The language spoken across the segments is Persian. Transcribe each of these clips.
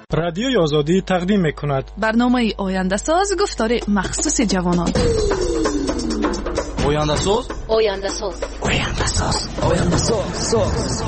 رادیوی آزادی تقدیم می‌کند برنامه آینده ساز گفتار مخصوص جوانان. آینده ساز آینده ساز آینده ساز آینده ساز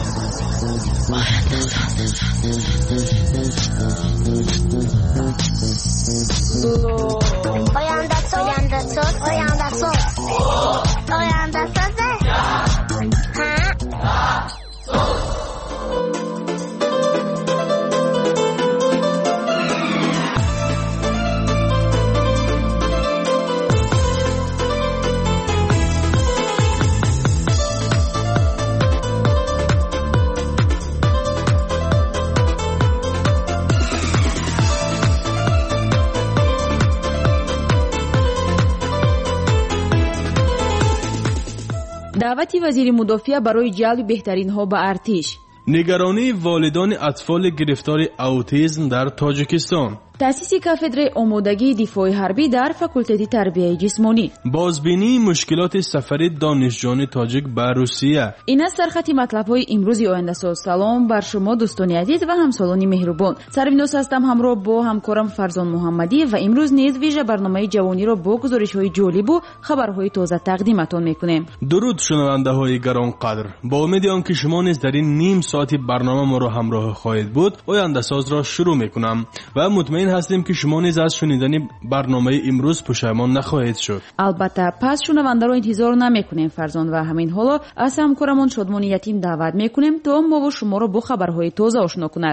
دعوت وزیر مدافع برای جلب بهترین‌ها به ارتش. نگرانی والدان اطفال گرفتار اوتیسم در تاجیکستان. تأسیس کافدره آمادگی دفاع حربی در فاکولته تربیت جسمانی. بازبینی مشکلات سفر دانشجویان تاجیک به روسیه. این است سرخط مطلب‌های امروزی آینده ساز. سلام بر شما دوستان عزیز و همسالان مهربان. سروینوس هستم همراه با همکارم فرزان محمدی و امروز نیز ویژه برنامه جوانی را با گزارش‌های جالب و خبرهای تازه تقدیمتان می‌کنیم. درود شنونده‌های گرانقدر. با امید آنکه شما نیز در این نیم ساعتی برنامه ما را همراه خواهید بود، آینده ساز را شروع می‌کنم و مطمئن هستیم که شما نیز از شنیدن برنامه امروز پشیمان نخواهید شد. البته پس شنونده را انتظار نمی‌کنیم فرزان و همین حالا از همکارمون شادمان یتیم دعوت می‌کنیم تا ما و شما را با خبرهای تازه آشنا کند.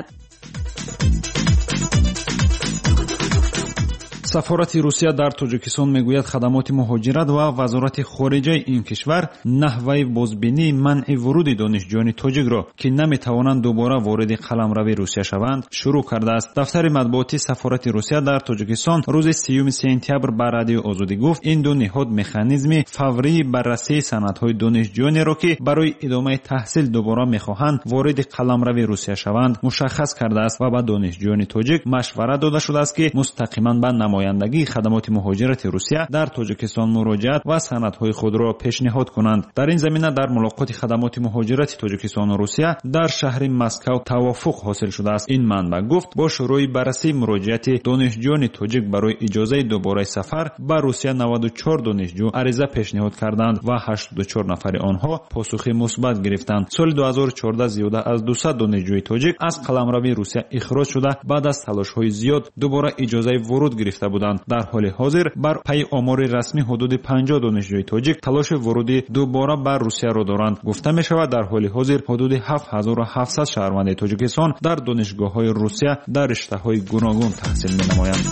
سفارت روسیه در تاجیکستان میگوید خدمات مهاجرت و وزارت خارجه این کشور نحوه بازبینی منع ورود دانشجویان تاجیک را که نمیتوانند دوباره وارد قلمرو روسیه شوند شروع کرده است. دفتر مطبوعاتی سفارت روسیه در تاجیکستان روز 30 سپتامبر به رادیو آزادی گفت این دو نهاد مکانیزم فوری بررسی سندهای دانشجویانی را که برای ادامه تحصیل دوباره میخواهند وارد قلمرو روسیه شوند مشخص کرده است و به دانشجویان تاجیک مشورت داده شده است که مستقیما به نمایندگی خدمات مهاجرت روسیه در تاجیکستان مراجعت و سندهای خود را پیشنهاد کنند. در این زمینه در ملاقات خدمات مهاجرت تاجیکستان و روسیه در شهر مسکو توافق حاصل شده است. این منبع گفت با شروع بررسی مراجعت دانشجویان تاجیک برای اجازه دوباره سفر به روسیه 94 دانشجو عریضه پیشنهاد کردند و 84 نفر آنها پاسخ مثبت گرفتند. سال 2014 زیاده از 200 دانشجوی تاجیک از قلمرو روسیه اخراج شده بعد از تلاش‌های زیاد دوباره اجازه ورود گرفته بودند. در حال حاضر بر پای آمار رسمی حدود 50 دانشجوی تاجیک تلاش ورودی دوباره بر روسیه را دارند. گفته می شود در حال حاضر حدود 7700 شهروند تاجیکستان در دانشگاه‌های روسیه در رشته‌های گوناگون تحصیل می‌نمایند.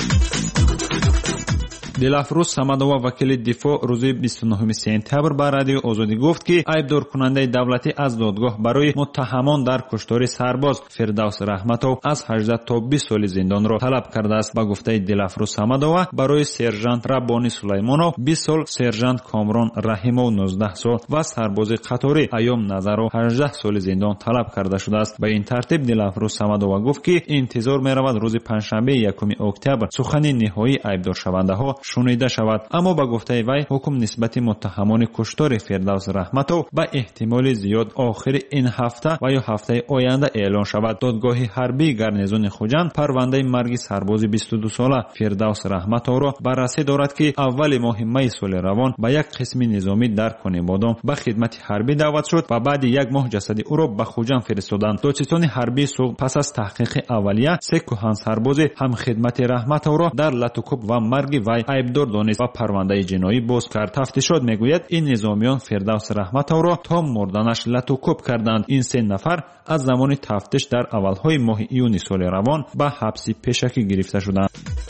دلافروز صمدووا وکیل دفاع روز 29 سپتامبر به رادیو آزادی گفت که ایبدار کننده دولتی از دادگاه برای متهمان در کشتار سرباز فردوس رحمتوف از 18 تا 20 سال زندان را طلب کرده است. با گفته دلافروز صمدووا برای سرژانت ربانی سلیمانوف 20 سال، سرژانت کامران رحیموف 19 سال و سرباز قطاری ایوم نظرو 18 سال زندان طلب کرده شده است. به این ترتیب دلافروز صمدووا گفت که انتظار می‌رود روز پنجشنبه 1 اکتبر سخن نهایی ایبدار شونده‌ها شنیده شود. اما با گفته وی حکم نسبت متهمان کشتار فردوس رحمتوف به احتمال زیاد آخر این هفته و یا هفته آینده اعلان شود. دادگاه حربی گارنیزون خوجند پرونده مرگ سرباز 22 ساله فردوس رحمتوف را بررسی دارد که اول ماه می سال روان به یک قسم نظامی در کنه‌بادام به خدمت حربی دعوت شد و بعد یک ماه جسد او را به خوجند فرستادند. دادستان حربی صبح پس از تحقیق اولیه سه کهن سرباز هم خدمت رحمتوف را در لطوکوب و مرگ وی ایبدار دانست و پرونده جنایی باز کرد. تفتیشات میگوید این نظامیان فردوس رحمتوف را تا مردنش لطوکوب کردند. این سه نفر از زمان تفتیش در اولهای ماه ایون سال روان به حبس پیشکی گرفته شدند.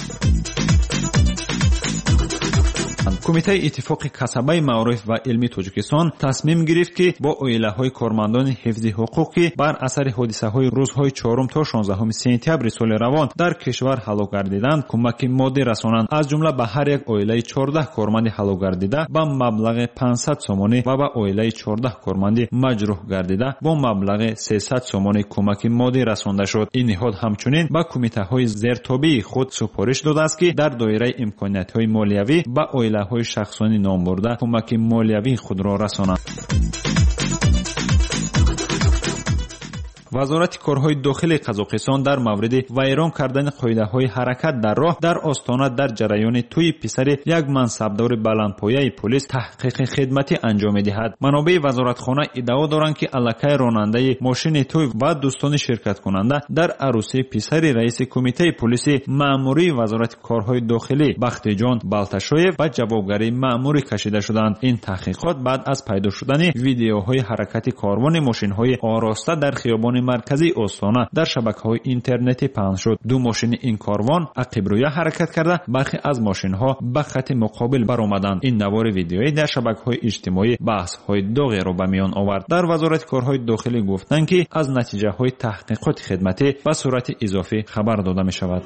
کمیته اتفاق کسبه معارف و علمی تاجیکستان تصمیم گرفت که با عائله‌های کارمندان حفظ حقوقی بر اثر حادثه‌های روزهای 4 تا 16 سپتامبر سال روان در کشور هلاک گردیدند کمک مادی رسانند. از جمله به هر یک عائله 14 کارمند هلاک گردیده با مبلغ 500 سومانی و به عائله 14 کارمند مجروح گردیده با مبلغ 300 سومانی کمک مادی رسانده شد. این نهاد همچنین با کمیته‌های زیرتابع خود سفارش داده است که در دایره امکانات‌های مالیوی با عائله‌های شخصانی نام برده کمک مالیوی خود را رسانند. وزارت کارهای داخلی قزاقستان در مورد ویران کردن قاعده‌های حرکت در راه در آستانه در جریان توی پسر یک منصبدار بلندپایه پلیس تحقیق خدمتی انجام می‌دهد. منابع وزارتخانه ادعا دارند که الکی راننده ماشین توی و دوستان شرکت کننده در عروسی پسر رئیس کمیته پلیس مأموری وزارت کارهای داخلی بختیجان بالتاشویف و جوابگری مأموری کشیده شدند. این تحقیقات بعد از پیدا شدن ویدیوهای حرکت کاروان ماشین‌های آراسته در خیابان مرکزی استان در شبکه‌های اینترنتی پخش شد. دو ماشین این کاروان عقب روی حرکت کرده، برخی از ماشین‌ها به خط مقابل برآمدند. این نوار ویدیویی در شبکه‌های اجتماعی بحث‌های داغی را به میان آورد. در وزارت کارهای داخلی گفتند که از نتیجه‌های تحقیقات خدمتی به صورت اضافی خبر داده می‌شود.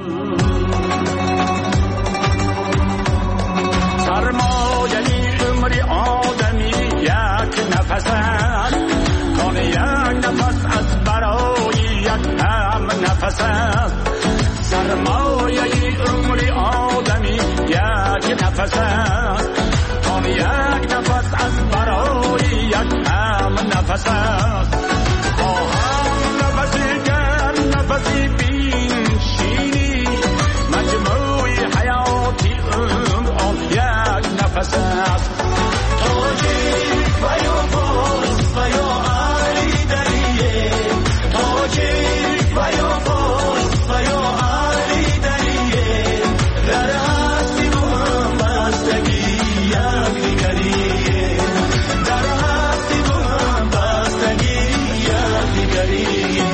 سرمایه عمر آدمی یک نفس است، تا یک نفس از برای یک هم نفس است. خواهم نفسی گرم نفسی بینشینی، مجموع حیاتی عمر آن یک نفس است. تاجیک و یا فارس و یا علی دریه، تاجیک و یا فارس و یا علی دریه، در هستی و هم بستگی یک دیگریه، در هستی و هم بستگی یک دیگریه.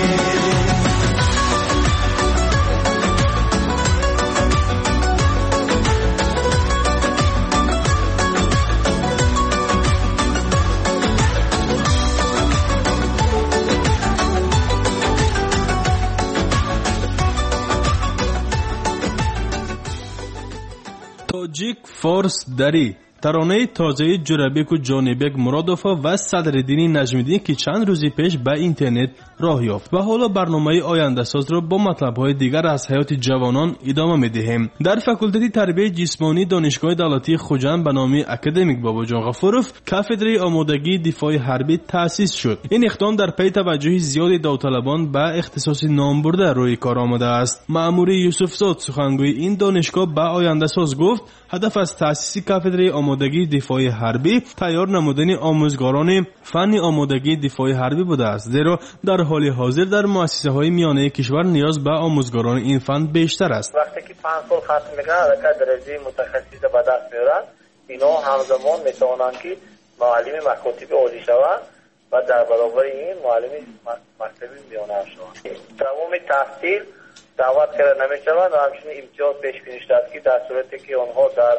تاجیک فارس دری ترانه تازه جورابیک و جانبک مرادوفا و صدرالدین نجمیدین که چند روزی پیش به اینترنت راه یافت و حالا برنامه آینده ساز را با مطلب‌های دیگر از حیات جوانان ادامه می‌دهیم. در فاکولته تربیت جسمانی دانشگاه دولتی خوجند به نام اکادمیک باباجان غفورов کاتدرای آمادگی دفاع حربی تأسیس شد. این اقدام در پی توجه زیاد داوطلبان به اختصاص نامبرده روی کار آمده است. مأموری یوسفزاد سخنگوی این دانشگاه به آینده ساز گفت هدف از تأسیس کاتدرای آمادگی دفاع حربی تیار نمودن آموزگاران فن آمادگی دفاع حربی بوده است، زیرا در حال حاضر در مؤسسه‌های میانه کشور نیاز به آموزگاران این فن بیشتر است. وقتی که 5 سال ختم میکنن در درجه متخصص به دست میارن، اینا همزمان میتونن که معلم مکاتب عالی شوند و در برابر این معلم مکتب میانه شوند. تمام تحصیل دعوت کرده نمیشوند و همچنین امتیاز پیش بینی شده است که در صورتی که آنها در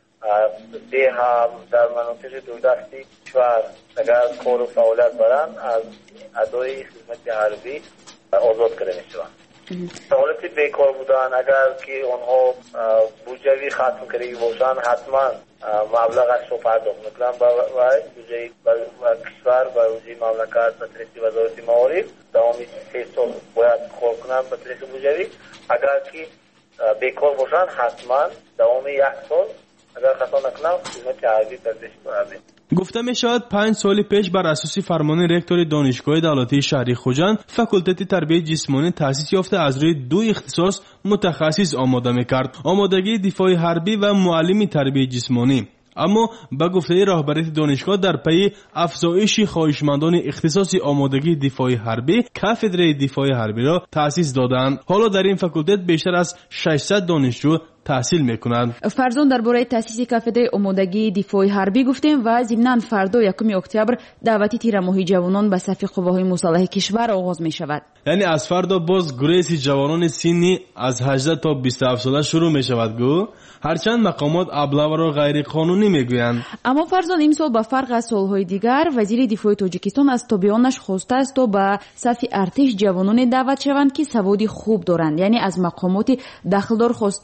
هم در مناطق دوردستی کشور اگر کار و فعالیت برند از ادای خدمت حربی آزاد کرده میشوند. حالت بیکار بودن اگر که آنها بودجه ختم کرده باشند حتما مبلغش رو پرداخت میکنن و بودجه کشور و بودجه مملکت به طریق وزارت معارف دوام 3 سال باید کار کنن به طریق بودجه. اگر که بیکار باشند حتما دوام 1 سال اگر خطا نکنم خدمت حربی تدریس کنند. گفته می شود 5 سال پیش بر اساس فرمان رکتور دانشگاه دولتی شهری خوجند فاکولته تربیت جسمانی تأسیس یافته از روی 2 اختصاص متخصص آماده می کرد: آمادگی دفاع حربی و معلم تربیت جسمانی. اما به گفته رهبری دانشگاه در پی افزایش خواهشمندان اختصاص آمادگی دفاع حربی کاتدرای دفاع حربی را تأسیس دادند. حالا در این فاکولته بیشتر از 600 دانشجو تحصیل میکنند. فرزان درباره تأسیس کاتدرای آمادگی دفاع حربی گفتیم و ضمناً فردا 1 اکتبر دعوتی تیرماهی جوانان به صف قواهای مسلح کشور آغاز می شود. یعنی از فردا باز گریز جوانان سنی از 18 تا 27 ساله شروع می شود گو، هرچند مقامات ابله را غیر قانونی میگویند. اما فرزان امسال به فرق از سالهای دیگر وزیر دفاع تاجیکستان از تابعانش خواسته است تا به صف ارتش جوانان دعوت شوند که سواد خوب دارند. یعنی از مقامات داخلدار خواسته است بهتر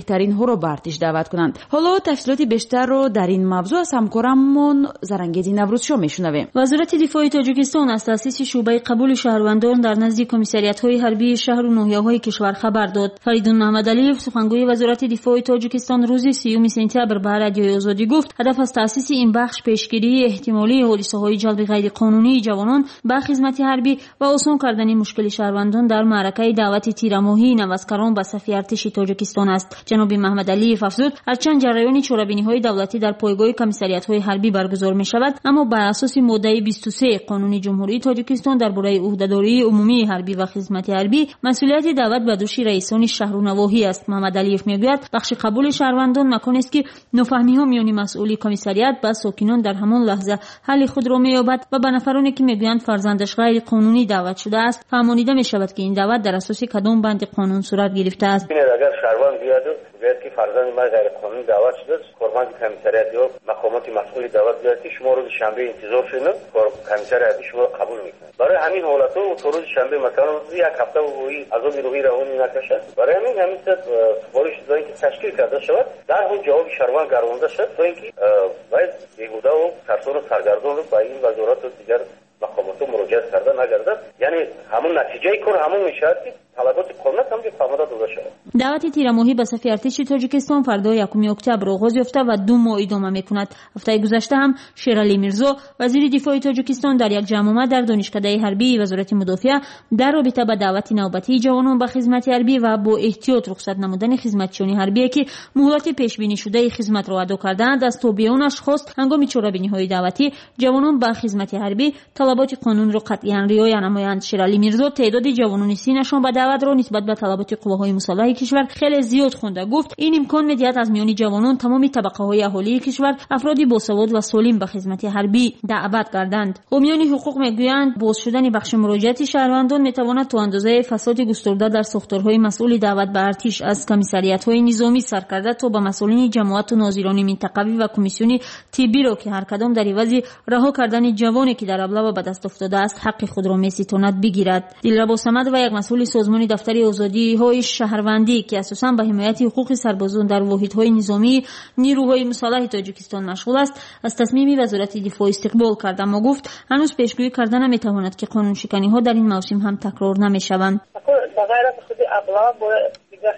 بهترین‌ها را به ارتش دعوت کنند. حالا تفصیلات بیشتر رو در این موضوع از همکارمون زرنگیدی نوروزشو میشنویم. وزارت دفاع تاجیکستان از تأسیس شعبه قبول شهروندان در نزد کمیساریات‌های حربی شهر و ناحیه‌های کشور خبر داد. فریدون محمدعلیف سخنگوی وزارت دفاع تاجیکستان روز 30 سپتامبر به رادیوی آزادی گفت هدف از تأسیس این بخش پیشگیری احتمالی حادثه‌های جلب غیرقانونی جوانان به خدمت حربی و آسان کردن مشکل شهروندان در معرکه دعوت تیرماهی نوازکاران به صف ارتش تاجیکستان است. جناب محمدعلیف افزود هرچند جریان چورابینی‌های دولتی در پایگاه کمیساریات‌های حربی برگزار می‌شود اما بر اساس ماده 23 قانون جمهوری تاجیکستان درباره عهده‌داری عمومی حربی و خدمت حربی مسئولیت دعوت به دوش رئیسان شهر و نواحی است. محمدعلیف میگوید بخش قبول شهروندان مکانی است که نفهمی‌ها میان مسئولی کمیساریات با ساکنان در همان لحظه حل خود را می‌یابد و به نفرانی که میگویند فرزندش غیر قانونی دعوت شده است فهمانیده می‌شود که این دعوت در اساس کدام بند قانون صورت گرفته است. اگر شهروند بیاد که فرزند ما غیر قانونی دعوت شده کارمند کمیساریات یا مقامات مسئول دعوت بیاد که شما روز شنبه انتظار شدین کمیساریات شما قبول میکنه. برای همین حالت‌ها تو روز شنبه مثلا یک هفته عذاب روحی روانی نکشد. برای همین سفارش دادن که تشکیل کرده شود در حال جواب شهروند گردانده شد تا اینکه باید بیهوده و ترسان و سرگردان رو با این وزارت و دیگر مقامات مراجعه کرده نگردد. یعنی همون نتیجه کار همون میشه که طلبات کاملا هم که فهمیده داده شود. دعوت تیرماهی به صف ارتش تاجیکستان فردا 1 اکتبر آغاز یافته و 2 ماه ادامه میکند. هفته گذشته هم شیرعلی میرزا وزیر دفاع تاجیکستان در یک جمع در دانشکده حربی وزارت مدافع در رابطه با دعوت نوبتی جوانان به خدمت حربی و با احتیاط رخصت نمودن خدمتچیان حربی که مهلت پیش بینی شده خدمت را ادا کردند از تابعیانش خواست هنگام چورابینی‌های دعوتی جوانان به خدمت حربی طلبات قانون را قطعاً رعایت نمایند. شیرعلی میرزا تعداد جوانان سینشان به دعوت را نسبت به طلبات قواهای مسلح کشور خیلی زیاد خونده. گفت این امکان می‌دهد از میان جوانان تمام طبقه‌های اهالی کشور افرادی باسواد و سالم به خدمت حربی دعوت کردند. حامیان حقوق میگویند باز شدن بخش مراجعت شهروندان میتواند تا اندازه فساد گسترده در ساختارهای مسئول دعوت به ارتش از کمیساریات‌های نظامی سرکرده تا به مسئولین جماعت و ناظران منطقوی و کمیسیون طبی را که هر کدام در عوض رها کردن جوانی که در ابله به دست افتاده است حق خود را می‌ستاند بگیرد. دلربا صمد و یک مسئول سازمان دفتر آزادی‌های شهروندی که اساساً به حمایت حقوق سربازان در واحدهای نظامی نیروهای مسلح تاجیکستان مشغول است از تصمیم وزارت دفاع استقبال کرد اما گفت هنوز پیشگویی کردن نمی‌تواند که قانون شکنی‌ها در این موسم هم تکرار نمی‌شوند. بغیر از خود ابلا با دیگر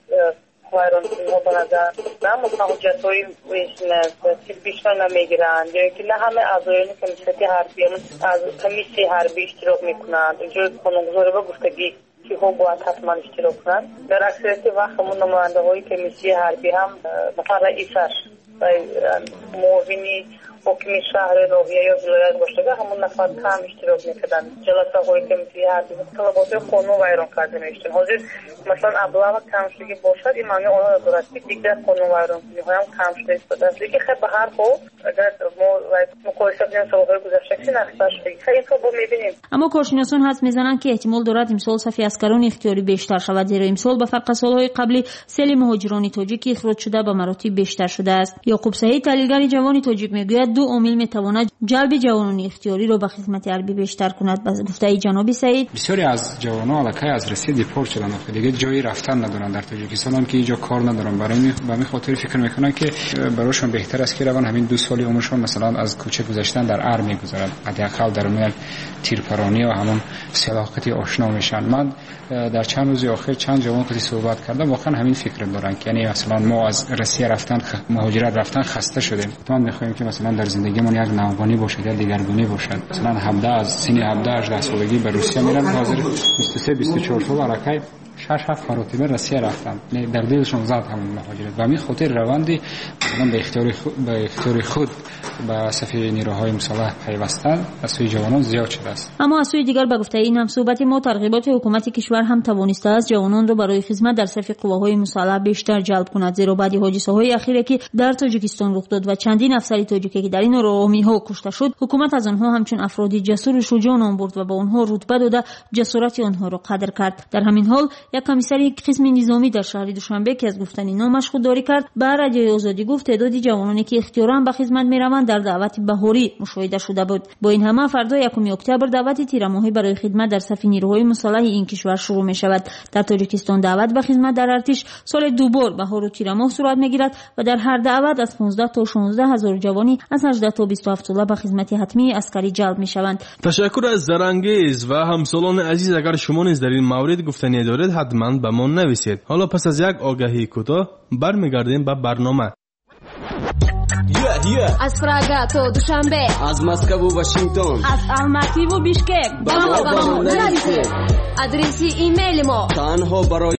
وایران ها بنظر نه متوجه‌های که بیشتر نمیگیرند یا که نه همه اعضایان کمیته حربی از کمیته حربی اشتراک میکنند. اینجا قانونگذاری با گفتگی که ها باید حتما اشتراک کنند. در اکثریت وقت همون نماینده های کمیته حربی هم مثلا رئیسش و معاونی حکمی شهر ناحیه یا ولایت باشه همون نفر کم اشتراک میکردن. جلسه های کمیته حربی طلبات قانون ویران کرده میشتن. حاضر مثلا ابلاغ کم شدگی باشد این معنی آنها دارد که دیگر قانون ویران کنی های هم کم شده استفاده است. لیکن خیلی به هر حال اگر ما مقایسه کنیم سالهای گذشته که نقصه شدگی خیلی این با میبینیم. اما کارشناسان حدس میزنند که احتمال دارد امسال صف عسکران اختیاری بیشتر شود زیرا امسال به فرق سالهای قبلی سیل مهاجران تاجیک اخراج شده به مراتب بیشتر شده است. یعقوب سعید تحلیلگر جوان تاجیک میگوید 2 عامل میتواند جلب جوانان اختیاری را به خدمت حربی بیشتر کند. به گفته جناب سعید بسیاری از جوانان علاقه از روسیه دیپورت شدن و دیگه جایی رفتن ندارن در تاجیکستان هم که اینجا کار ندارن برای همین خاطر فکر میکنن که براشون بهتر است که روان همین 2 سال عمرشون مثلا از کوچه گذشتن در ار میگذرن حداقل در میان تیرپرانی و همون سلاحقتی آشنا میشن. من در چند روز اخیر چند جوان که صحبت کردم واقعا همین فکر دارن که یعنی مثلا ما از روسیه رفتن مهاجرت رفتن خسته شدیم. ما میخوایم که مثلا در زندگیمون یک نوگانی باشه یا دیگرگونی باشه. مثلا 17 از سن 17 18 سالگی به روسیه میرن حاضر 23 24 سال علاقه 6-7 مرتبه روسیه رفتن در دلشون زد همون مهاجرت و همین خاطر روندی مثلا به اختیار خود به صف نیروهای مسلح پیوستن از سوی جوانان زیاد شده است. اما از سوی دیگر به گفته این هم صحبت ما ترغیبات حکومت کشور هم توانسته است جوانان را برای خدمت در صف قواهای مسلح بیشتر جلب کند زیرا بعد حادثه‌های اخیری که در تاجیکستان رخ داد و چندین افسر تاجیکی که در این راهمی‌ها کشته شد حکومت از آنها همچون افرادی جسور و شجاع نام برد و با آنها رتبه داده جسارت آنها را قدر کرد. در همین حال یک کمیسری قسم نظامی در شهر دوشنبه که از گفتن نامش خودداری کرد به رادیوی آزادی گفت تعدادی جوانانی که اختیاراً به خدمت میروند در دعوت بهاری مشاهده شده بود. با این همه فردا 1 اکتبر دعوت تیرماهی برای خدمت در صف نیروهای مسلح این کشور شروع می شود. در تاجیکستان دعوت به خدمت در ارتش سال 2 بار بهار و تیر ماه صورت میگیرد و در هر دعوت از 15 تا 16 هزار جوانی از 18 تا 27 ساله به خدمت حتمی عسکری جلب می شوند. تشکر از زرانگیز و همسالان عزیز. اگر شما نیز در این مورد گفتنی دارید حتما به ما نویسید. حالا پس از یک آگهی کوتاه برمیگردیم به برنامه. از پراگا تا دوشنبه، از مسکو و واشنگتن، از الماتی و بیشکک، با ما نویسید. آدرس ایمیل ما تنها برای